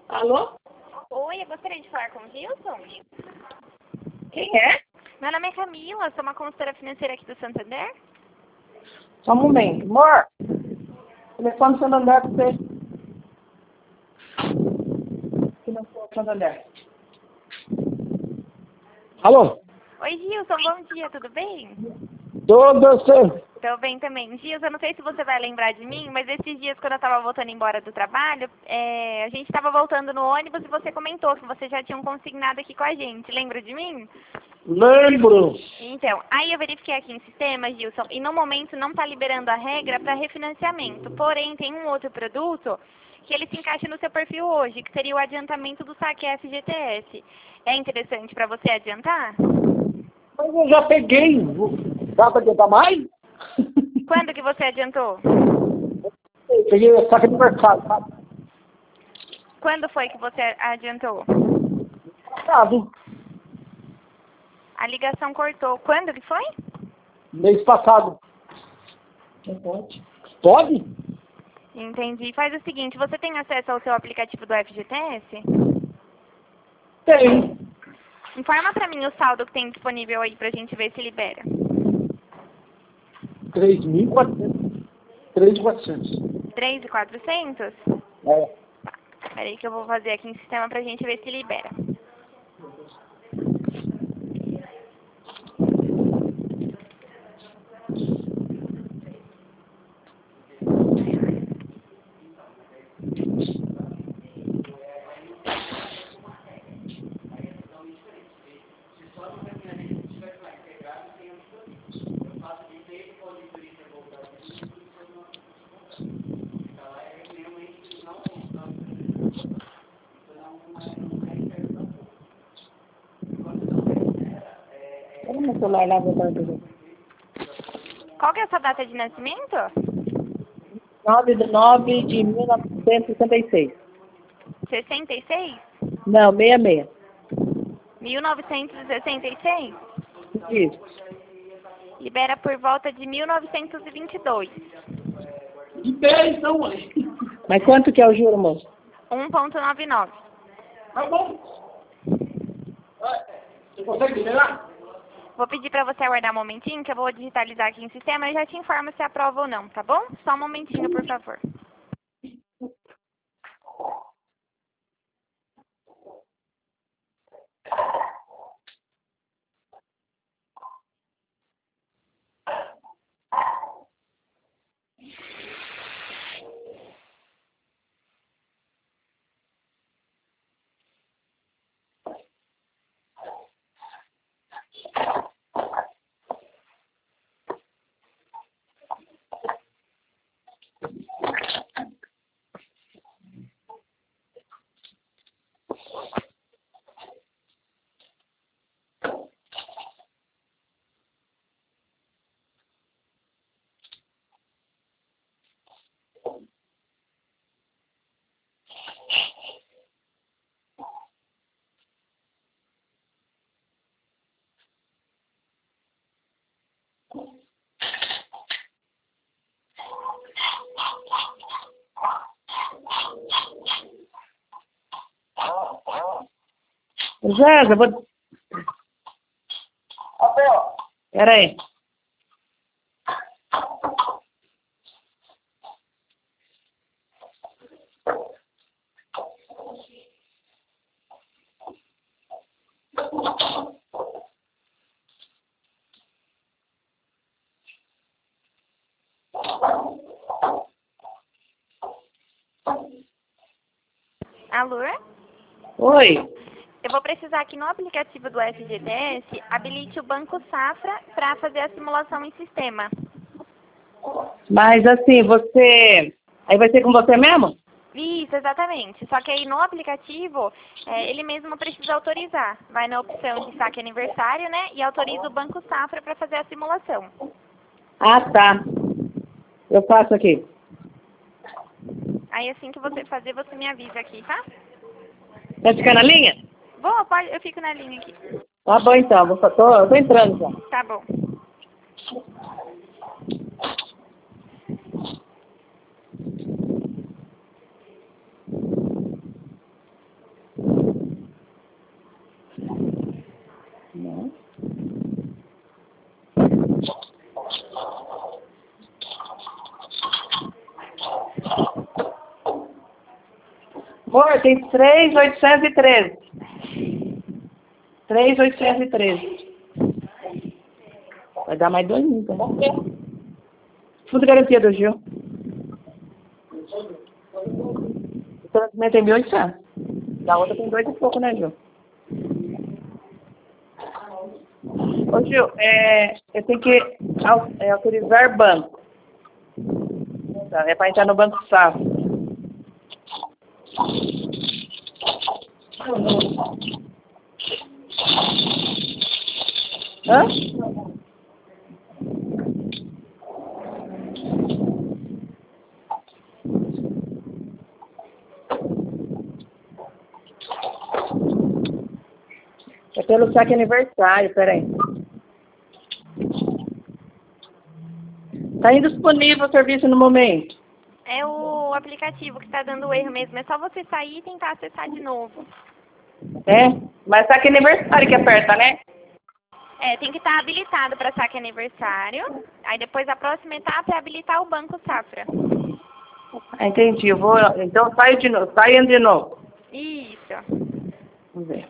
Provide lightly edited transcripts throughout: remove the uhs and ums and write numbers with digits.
Alô? Oi, eu gostaria de falar com o Gilson. Quem é? Meu nome é Camila, sou uma consultora financeira aqui do Santander. Só um momento. Amor, telefone do Santander pra você. Que não for Santander. Alô? Oi, Gilson, bom dia, tudo bem? Tudo você. Tô bem também. Gilson, eu não sei se você vai lembrar de mim, mas esses dias, quando eu tava voltando embora do trabalho, a gente tava voltando no ônibus e você comentou que você já tinha um consignado aqui com a gente. Lembra de mim? Lembro. Então, aí eu verifiquei aqui em sistema, Gilson, e no momento não está liberando a regra para refinanciamento. Porém, tem um outro produto que ele se encaixa no seu perfil hoje, que seria o adiantamento do saque FGTS. É interessante para você adiantar? Mas eu já peguei. Dá pra adiantar mais? Quando que você adiantou? Peguei o saque do mercado, sabe? Quando foi que você adiantou? Passado. A ligação cortou. Quando que foi? Mês passado. Não pode? Pode? Entendi. Faz o seguinte, você tem acesso ao seu aplicativo do FGTS? Tem. Informa para mim o saldo que tem disponível aí pra gente ver se libera. 3.400. 3.400. 3.400? É. Peraí que eu vou fazer aqui em sistema pra gente ver se libera. Olha meu celular lá, vou dar pra Qual que é a sua data de nascimento? 9/9/1966. 66? Não, 66. 1966? Isso. Libera por volta de 1922. Libera então, mãe. Mas quanto que é o juro, moço? 1,99. Tá bom. Você consegue liberar? Vou pedir pra você aguardar um momentinho que eu vou digitalizar aqui em sistema e já te informo se aprova ou não, tá bom? Só um momentinho, por favor. Jéssica, vou... Pera aí. Alô? Oi. Eu vou precisar que no aplicativo do FGTS habilite o Banco Safra para fazer a simulação em sistema. Mas assim, você... Aí vai ser com você mesmo? Isso, exatamente. Só que aí no aplicativo, ele mesmo precisa autorizar. Vai na opção de saque aniversário, né? E autoriza o Banco Safra para fazer a simulação. Ah, tá. Eu faço aqui. Aí assim que você fazer, você me avisa aqui, tá? Quer ficar na linha? Bom, pode, eu fico na linha aqui. Tá bom então, tô entrando já. Tá bom. Amor, tem 3.813. 3.813. Vai dar mais 2.000, tá? Fundo de garantia do Gil. O transmimento tem 1.800. Da outra tem 2 e pouco, né, Gil? Ô, Gil, eu tenho que autorizar banco. Tá, é para entrar no Banco Safra. Hã? É pelo saque aniversário, peraí. Tá indisponível o serviço no momento. É o aplicativo que está dando erro mesmo. É só você sair e tentar acessar de novo. É? Mas saque aniversário que aperta, né? Tem que estar habilitado para saque aniversário. Aí depois a próxima etapa é habilitar o Banco Safra. Ah, entendi. Eu vou, então saio de novo. Saia de novo. Isso. Vamos ver.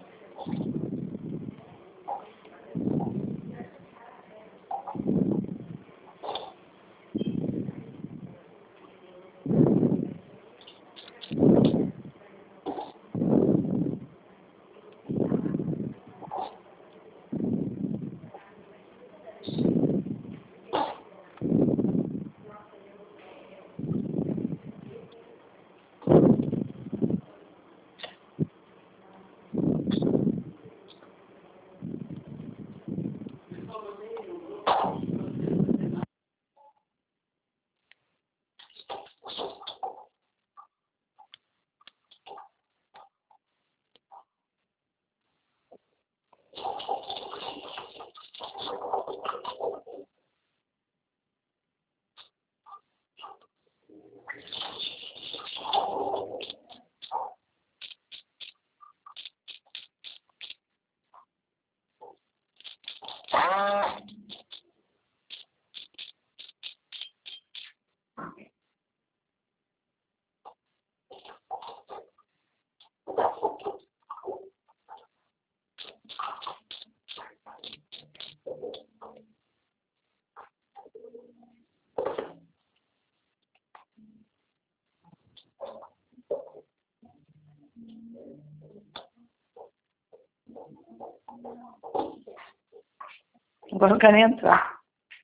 Agora eu quero entrar.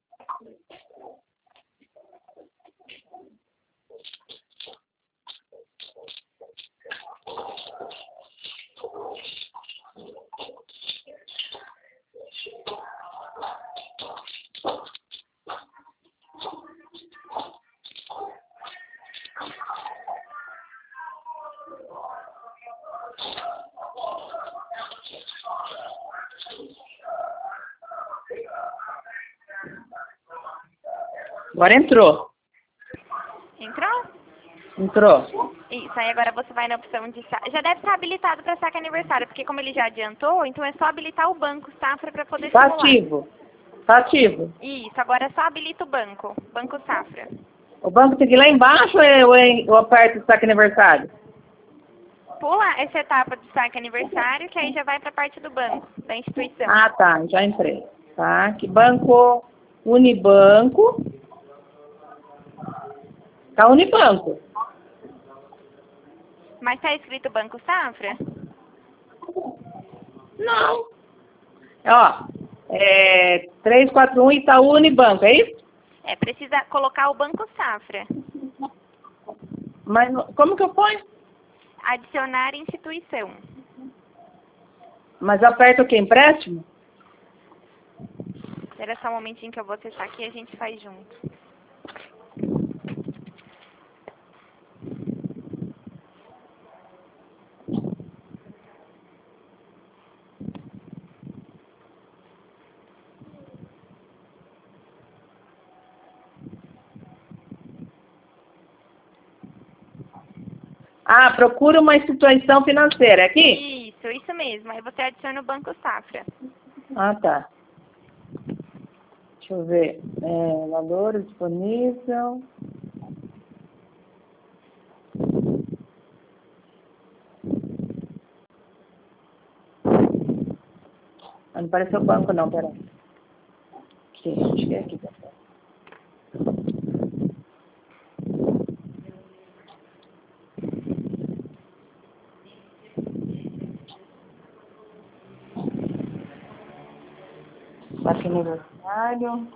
Agora entrou. Entrou? Entrou. Isso, aí agora você vai na opção de saque. Já deve estar habilitado para saque aniversário, porque como ele já adiantou, então é só habilitar o Banco Safra para poder Tá simular. ativo. Tá ativo. Isso, agora só habilita o banco, Banco Safra. O banco tem que ir lá embaixo ou eu aperto o saque aniversário? Pula essa etapa do saque aniversário, que aí já vai para a parte do banco, da instituição. Ah, tá. Já entrei. Tá. Que banco? Unibanco. Tá Unibanco. Mas está escrito Banco Safra? Não. Ó, 341 Itaú Unibanco, é isso? Precisa colocar o Banco Safra. Mas como que eu ponho? Adicionar instituição. Mas eu aperto o quê? Empréstimo? Espera só um momentinho que eu vou acessar aqui e a gente faz junto. Ah, procura uma instituição financeira. É aqui? Isso mesmo. Aí você adiciona o Banco Safra. Ah, tá. Deixa eu ver. Valor disponível. Não apareceu o banco não, peraí. Aqui, acho que é aqui. Saque aniversário.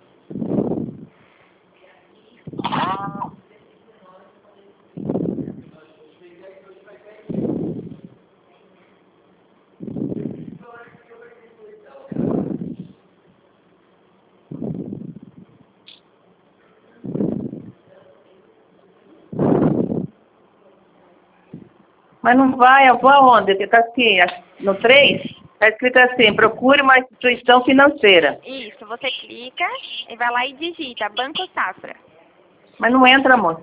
Mas não vai, eu vou aonde? Porque tá aqui, no 3, tá escrito assim, procure uma instituição financeira. Isso, você clica e vai lá e digita Banco Safra. Mas não entra, amor.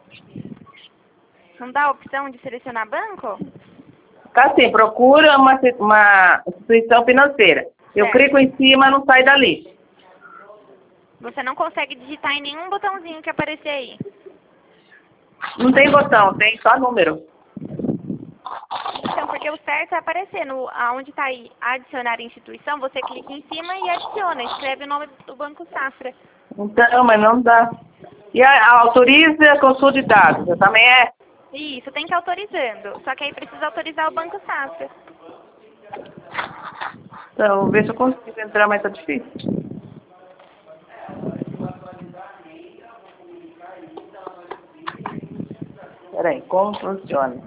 Não dá a opção de selecionar banco? Tá assim, procura uma instituição financeira. Eu Certo. clico em cima, não sai dali. Você não consegue digitar em nenhum botãozinho que aparecer aí. Não tem botão, tem só número. Então, porque o certo é aparecer aonde está aí adicionar instituição, você clica em cima e adiciona, escreve o nome do Banco Safra. Então, mas não dá. E autorize a consulta de dados, também é? Isso, tem que ir autorizando. Só que aí precisa autorizar o Banco Safra. Então, vou ver se eu consigo entrar, mas tá difícil. Peraí, como funciona?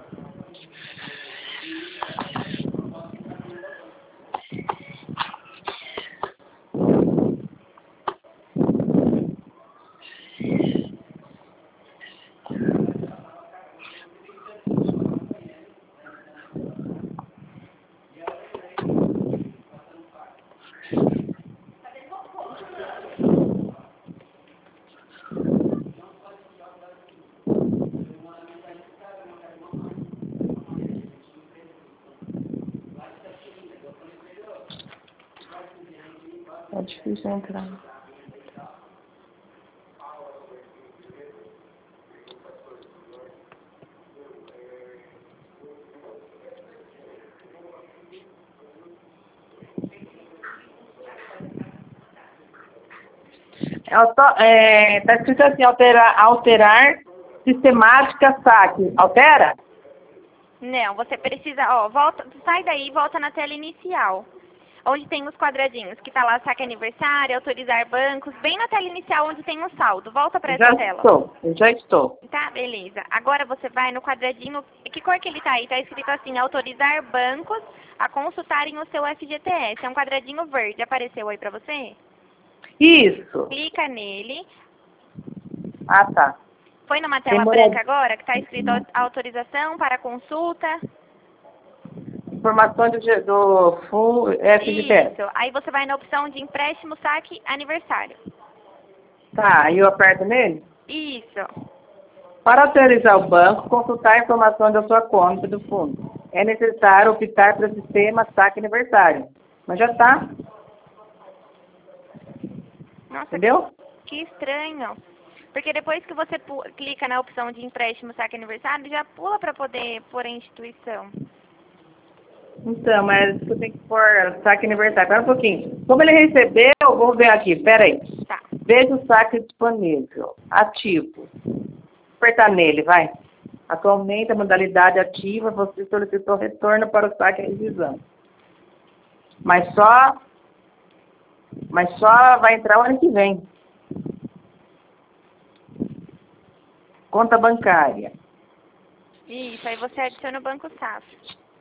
É difícil entrar. Tá escrito assim, alterar sistemática saque. Altera? Não, você precisa, ó, volta, sai daí e volta na tela inicial. Onde tem os quadradinhos, que tá lá saque aniversário, autorizar bancos, bem na tela inicial onde tem o saldo. Volta para essa tela. Eu já estou. Tá, beleza. Agora você vai no quadradinho, que cor que ele tá aí? Tá escrito assim, autorizar bancos a consultarem o seu FGTS. É um quadradinho verde, apareceu aí pra você? Isso. Clica nele. Ah, tá. Põe numa tela branca agora, que tá escrito autorização para consulta. Informações do fundo FGTS. Isso. Aí você vai na opção de empréstimo, saque, aniversário. Tá, aí eu aperto nele. Isso. Para autorizar o banco, consultar a informação da sua conta do fundo. É necessário optar para o sistema saque aniversário. Mas já está. Nossa, Entendeu? que estranho. Porque depois que você clica na opção de empréstimo, saque, aniversário, já pula para poder pôr a instituição. Então, mas você tem que pôr saque aniversário. Espera um pouquinho. Como ele recebeu, eu vou ver aqui. Espera aí. Tá. Veja o saque disponível. Ativo. Apertar nele, vai. Atualmente, a modalidade ativa, você solicitou retorno para o saque revisão. Mas só vai entrar o ano que vem. Conta bancária. Isso, aí você adiciona o Banco Safra.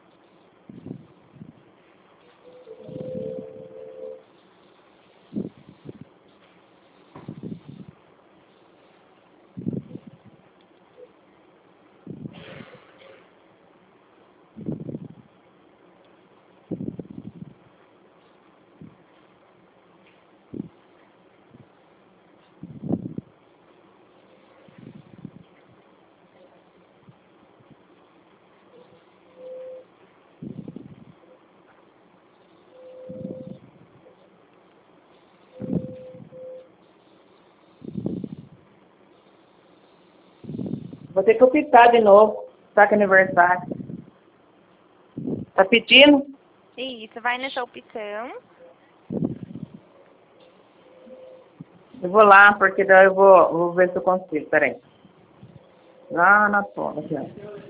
Vou ter que optar de novo. Saque aniversário. Tá pedindo? Isso, vai nessa opção. Eu vou lá, porque daí eu vou ver se eu consigo. Peraí. Lá na ponta, aqui, ó.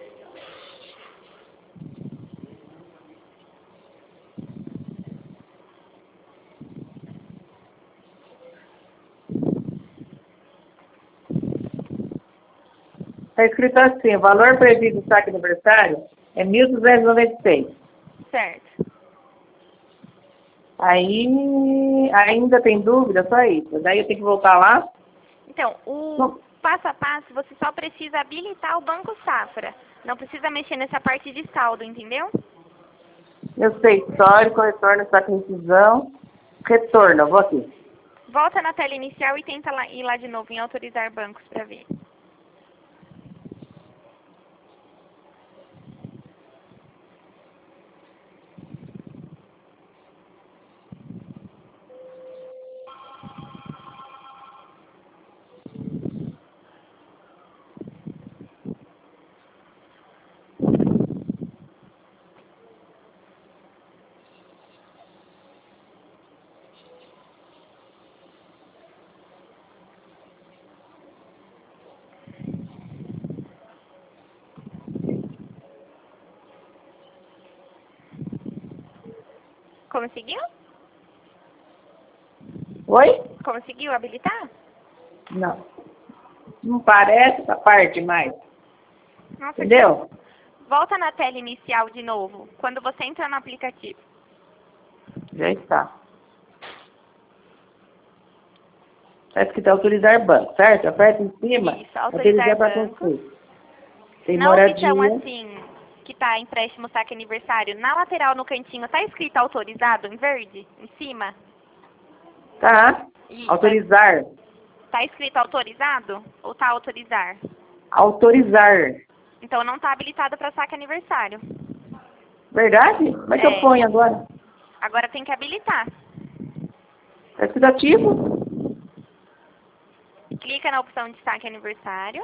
Está escrito assim, o valor previsto do saque aniversário é 1.296. Certo. Aí, ainda tem dúvida? Só isso. Daí eu tenho que voltar lá. Então, o passo a passo, você só precisa habilitar o Banco Safra. Não precisa mexer nessa parte de saldo, entendeu? Eu sei, histórico, retorno, saque rescisão. Retorno, eu vou aqui. Volta na tela inicial e tenta ir lá de novo em autorizar bancos para ver. Conseguiu? Oi? Conseguiu habilitar? Não. Não parece essa parte mais. Nossa, Entendeu? volta na tela inicial de novo, quando você entra no aplicativo. Já está. Está escrito autorizar banco, certo? Aperta em cima. Isso, autorizar para banco. construir. Tem Na moradia. opção assim, que tá empréstimo saque aniversário, na lateral no cantinho, tá escrito autorizado em verde, em cima? Tá. Isso. Autorizar. Tá escrito autorizado ou tá autorizar? Autorizar. Então não tá habilitado para saque aniversário. Verdade? Como é que eu ponho agora? Agora tem que habilitar. Está escrito ativo. Clica na opção de saque aniversário.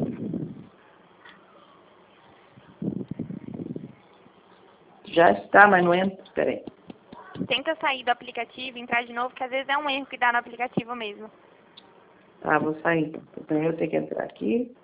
Já está, mas não entra. Espera aí. Tenta sair do aplicativo e entrar de novo, que às vezes é um erro que dá no aplicativo mesmo. Tá, vou sair. Então eu tenho que entrar aqui.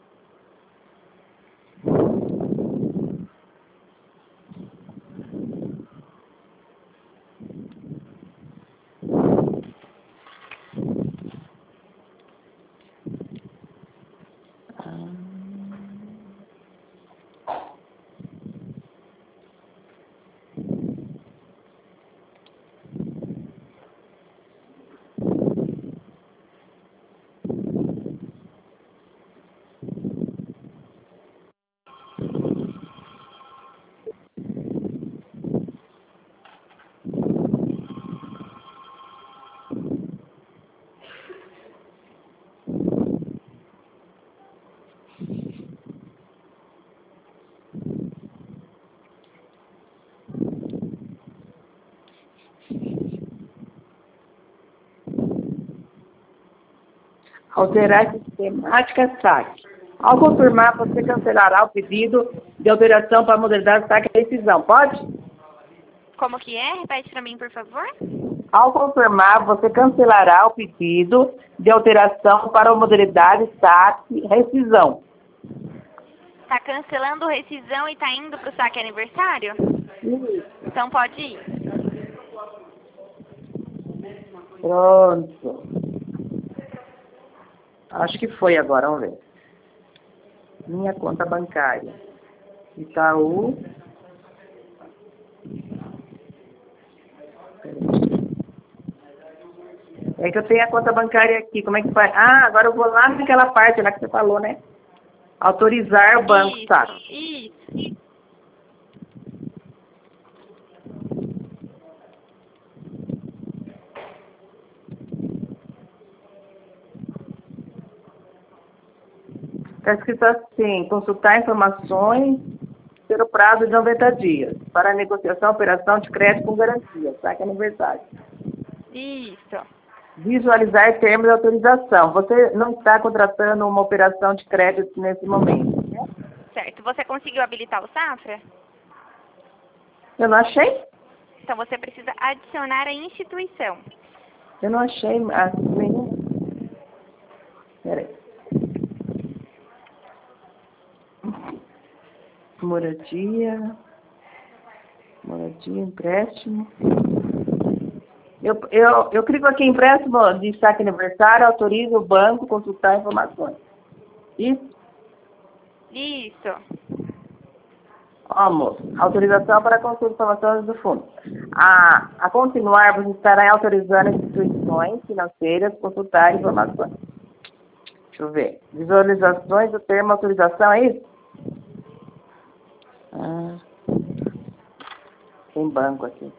Alterar sistemática saque. Ao confirmar, você cancelará o pedido de alteração para a modalidade saque e rescisão. Pode? Como que é? Repete para mim, por favor. Ao confirmar, você cancelará o pedido de alteração para a modalidade saque e rescisão. Tá cancelando rescisão e tá indo pro saque aniversário? Então pode ir. Pronto. Acho que foi agora, vamos ver. Minha conta bancária. Itaú. É que eu tenho a conta bancária aqui. Como é que faz? Ah, agora eu vou lá naquela parte lá que você falou, né? Autorizar o banco, Isso, tá? isso. Está escrito assim, consultar informações pelo prazo de 90 dias para negociação, operação de crédito com garantia, saque aniversário. Isso. Visualizar termos de autorização. Você não está contratando uma operação de crédito nesse momento, né? Certo. Você conseguiu habilitar o Safra? Eu não achei. Então, você precisa adicionar a instituição. Eu não achei nenhum. Peraí. Moradia, empréstimo. Eu clico aqui em empréstimo de saque aniversário, autorizo o banco a consultar informações. Isso? Isso. Ó, moço, autorização para consulta de informações do fundo. A continuar, você estará autorizando instituições financeiras a consultar informações. Deixa eu ver. Visualizações do termo autorização, é isso? Tem banco aqui.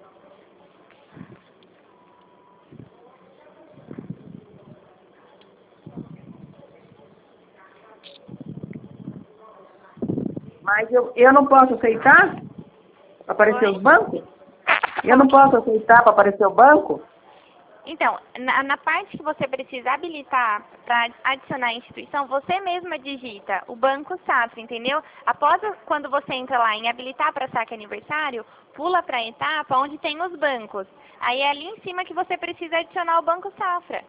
Mas eu não posso aceitar para aparecer os bancos? Eu não posso aceitar para aparecer o banco? Então, na parte que você precisa habilitar para adicionar a instituição, você mesma digita o Banco Safra, entendeu? Após quando você entra lá em habilitar para saque aniversário, pula para a etapa onde tem os bancos. Aí é ali em cima que você precisa adicionar o Banco Safra.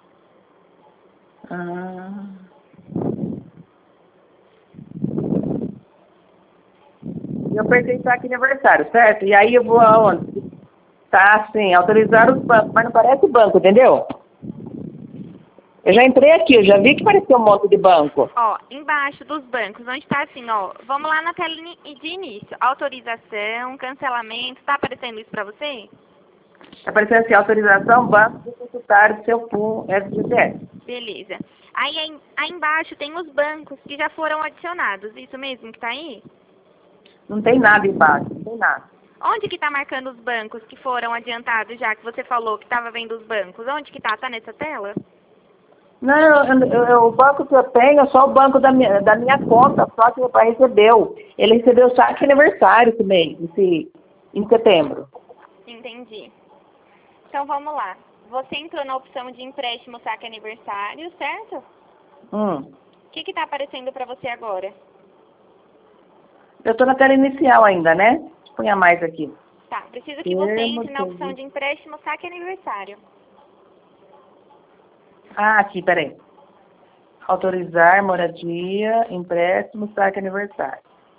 Eu apertei saque aniversário, certo? E aí eu vou aonde? Tá assim, autorizar os bancos, mas não parece banco, entendeu? Eu já entrei aqui, eu já vi que parecia um monte de banco. Ó, embaixo dos bancos, onde está assim, ó, vamos lá na tela de início. Autorização, cancelamento, tá aparecendo isso para você? Tá aparecendo assim, autorização, banco de consultar seu PUM FGTS. Beleza. Aí embaixo tem os bancos que já foram adicionados, isso mesmo que tá aí? Não tem nada embaixo, não tem nada. Onde que tá marcando os bancos que foram adiantados, já que você falou que estava vendo os bancos? Onde que tá? Tá nessa tela? Não, o banco que eu tenho é só o banco da minha conta, só que meu pai recebeu. Ele recebeu o saque aniversário esse mês, em setembro. Entendi. Então vamos lá. Você entrou na opção de empréstimo saque aniversário, certo? O que tá aparecendo para você agora? Eu estou na tela inicial ainda, né? Ponha mais aqui. Tá, preciso que você entre na opção de empréstimo saque aniversário. Aqui, peraí. Autorizar, moradia, empréstimo, saque aniversário.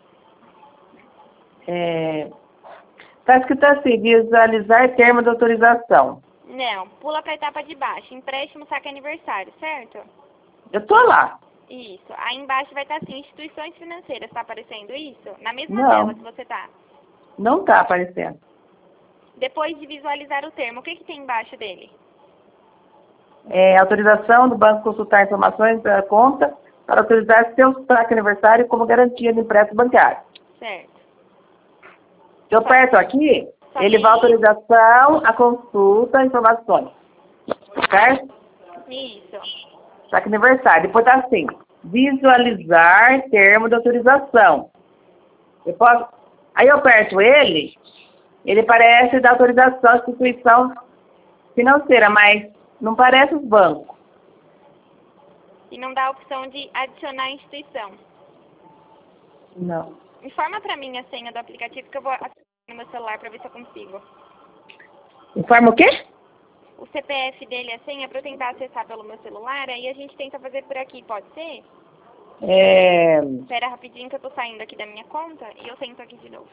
Tá escrito assim, visualizar termo de autorização. Não, pula para a etapa de baixo, empréstimo saque aniversário, certo? Eu tô lá. Isso. Aí embaixo vai estar assim, instituições financeiras, tá aparecendo isso? Na mesma Não. tela que você tá. Não tá aparecendo. Depois de visualizar o termo, o que tem embaixo dele? Autorização do banco consultar informações da conta para autorizar seu saque aniversário como garantia de empréstimo bancário. Certo. Se eu aperto aqui, ele vai autorização, a consulta, informações. Certo? Isso. Saque aniversário. Depois tá assim, visualizar termo de autorização. Aí eu aperto ele parece da autorização à instituição financeira, mas não parece os bancos. E não dá a opção de adicionar a instituição. Não. Informa para mim a senha do aplicativo que eu vou acessar no meu celular para ver se eu consigo. Informa o quê? O CPF dele, a senha, para eu tentar acessar pelo meu celular, aí a gente tenta fazer por aqui, pode ser? Espera rapidinho que eu tô saindo aqui da minha conta e eu tento aqui de novo.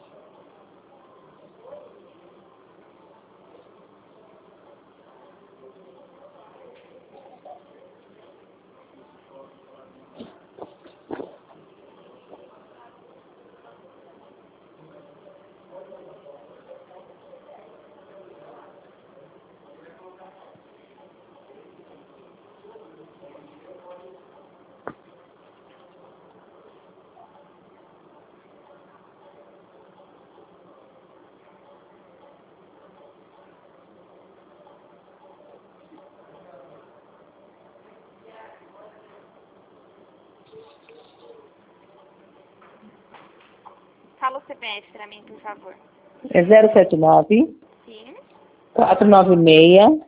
Fala o CPF para mim, por favor. É 079 Sim. 496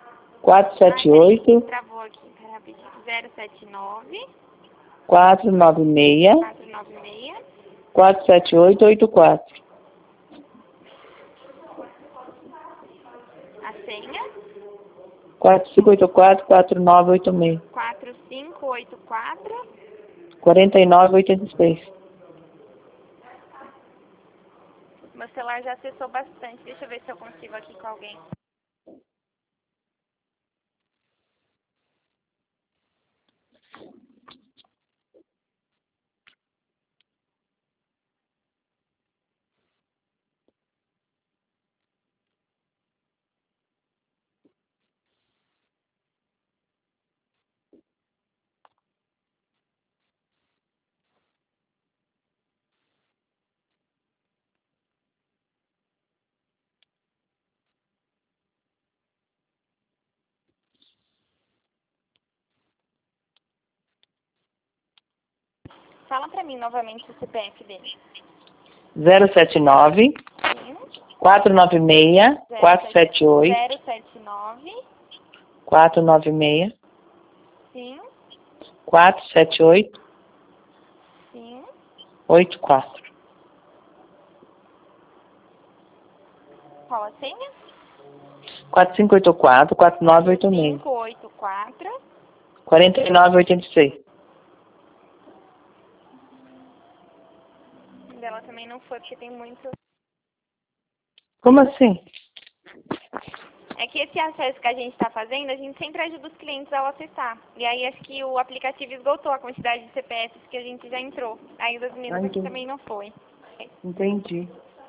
478 Travou aqui, pera rapidinho. 079 496 496 478 84. 4584-4986. 4584. 4986. Meu celular já acessou bastante. Deixa eu ver se eu consigo aqui com alguém. Fala pra mim novamente o CPF dele. 079 Sim. 496 478 079. 496 Sim. 478 Sim. 84. Qual a senha? 4584 4986 584. 4986. Dela também não foi, porque tem muito... Como assim? É que esse acesso que a gente está fazendo, a gente sempre ajuda os clientes ao acessar. E aí acho que o aplicativo esgotou a quantidade de CPFs que a gente já entrou. Aí das meninas aqui entendi. também não foi. Entendi.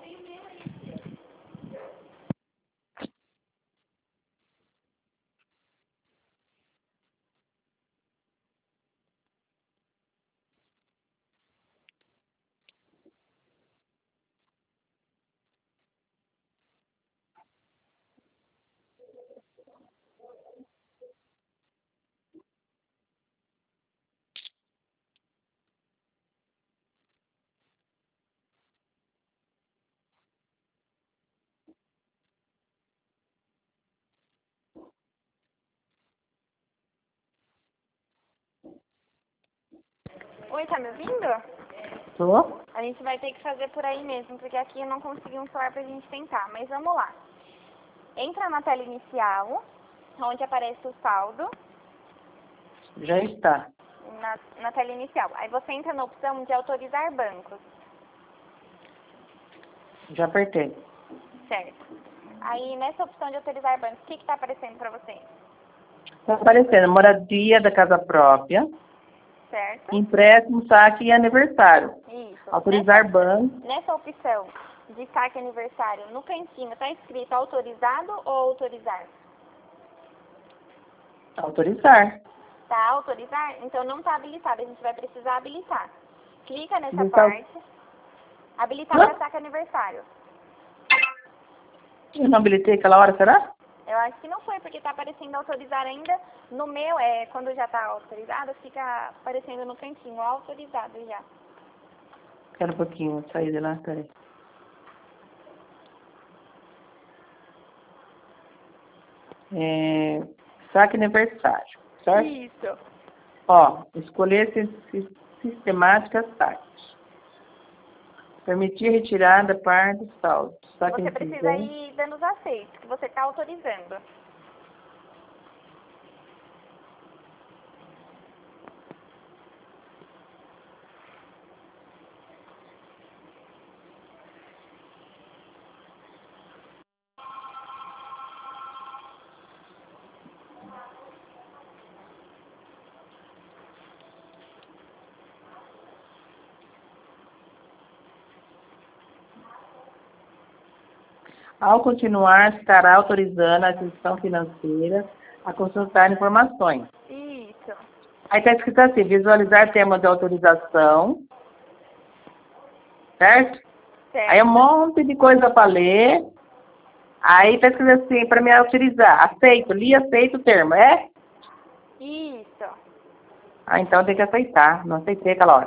Oi, tá me ouvindo? Tô? A gente vai ter que fazer por aí mesmo, porque aqui eu não consegui um celular pra gente tentar. Mas vamos lá. Entra na tela inicial, onde aparece o saldo, Já está. na tela inicial. Aí você entra na opção de autorizar bancos, Já apertei. certo? Aí nessa opção de autorizar bancos, o que está aparecendo para você? Está aparecendo moradia da casa própria, Certo? empréstimo, saque e aniversário. Isso. Autorizar banco. Nessa opção de saque aniversário, no cantinho está escrito autorizado ou autorizar? Autorizar. Tá autorizar? Então não está habilitado, a gente vai precisar habilitar. Clica nessa Habilitar o- parte. Habilitar Hã? para saque aniversário. Eu não habilitei aquela hora, será? Eu acho que não foi, porque está aparecendo autorizar ainda. No meu, quando já está autorizado, fica aparecendo no cantinho, autorizado já. Espera um pouquinho, vou sair de lá, peraí. Saque aniversário, certo? Isso. Ó, escolher sistemática saque. Permitir retirada parte do saldo. Saque Você precisa incidente. ir dando os aceitos, que você está autorizando. Ao continuar, estará autorizando a instituição financeira a consultar informações. Isso. Aí está escrito assim, visualizar tema de autorização, certo? Certo. Aí um monte de coisa para ler. Aí está escrito assim, para me autorizar, aceito, li, aceito o termo, é? Isso. Ah, então tem que aceitar, não aceitei aquela hora.